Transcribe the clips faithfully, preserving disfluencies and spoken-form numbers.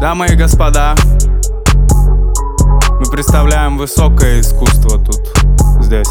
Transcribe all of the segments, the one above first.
Дамы и господа, мы представляем высокое искусство тут, здесь.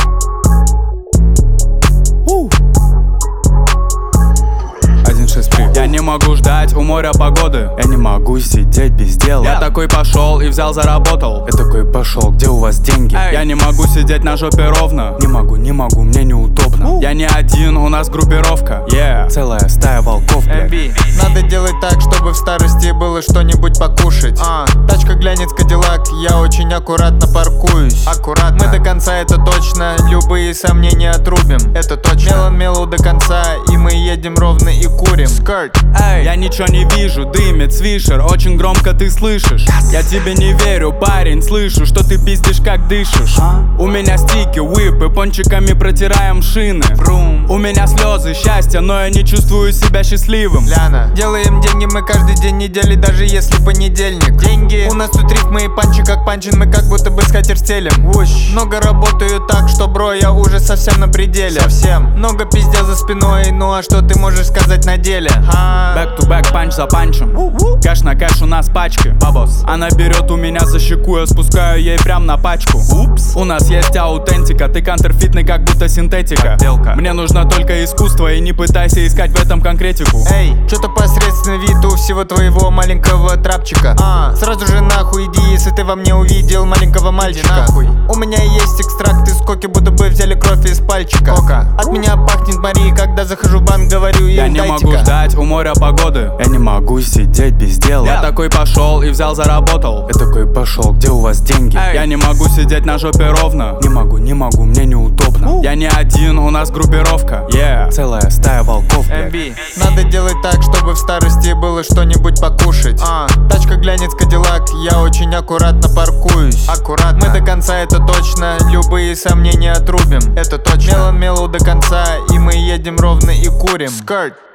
один шесть три. Я не могу ждать у моря погоды. Я не могу сидеть без дела. Я такой пошел и взял, заработал. Я такой пошел, где у вас деньги? Эй. Я не могу сидеть на жопе ровно. Не могу, не могу, мне неудобно. Я не один, у нас группировка. Yeah. Целая стая волков, блядь. Надо делать так, чтобы в старости было что-нибудь покушать. а, Тачка глянец Кадиллак, я очень аккуратно паркуюсь. Аккуратно. Мы до конца, это точно, любые сомнения отрубим. Это точно. Мелан мелу до конца, и мы едем ровно и курим. Скорт. Эй, я ничего не вижу, дымит свишер, очень громко ты слышишь. Yes. Я тебе не верю, парень, слышу, что ты пиздишь, как дышишь. а? У меня стики, whip, и пончиками протираем шины. Vroom. У меня слезы счастья, но я не чувствую себя счастливым. Ляна. Делаем деньги мы каждый день недели, даже если понедельник. Деньги. У нас тут рифмы и панчи как панчин, мы как будто бы скатертелем. Уш. Много работаю так, что, бро, я уже совсем на пределе. Совсем. Много пиздя за спиной, ну а что ты можешь сказать на деле? А? Back to back, панч за панчем. Кэш на кэш у нас пачки. Бабос. Она берет у меня за щеку, я спускаю ей прям на пачку. Упс. У нас есть аутентика, ты контрфитный, как будто синтетика. Подделка. Мне нужно только искусство, и не пытайся искать в этом конкретику. Эй, чё-то посредственный вид у всего твоего маленького трапчика. а, Сразу же нахуй иди, если ты во мне увидел маленького мальчика. Нахуй. У меня есть экстракт из коки, будто бы взяли кровь из пальчика. Кока. От меня пахнет Марии, когда захожу в банк, говорю им: я не дайте-ка. могу ждать у моря погоды. Я не могу сидеть без дела. Я такой пошел и взял, заработал. Я такой пошел, где у вас деньги? Эй. Я не могу сидеть на жопе ровно. Не могу, не могу, мне неудобно. Я не один, у нас группировка. Yeah. Целая стая волков, блядь. Надо делать так, чтобы в старости было что-нибудь покушать. а, Тачка глянец Кадиллак, я очень аккуратно паркуюсь. Аккуратно. Мы до конца, это точно, любые сомнения отрубим. Это точно. Мелан мелу до конца, и мы едем ровно и курим. Скорт.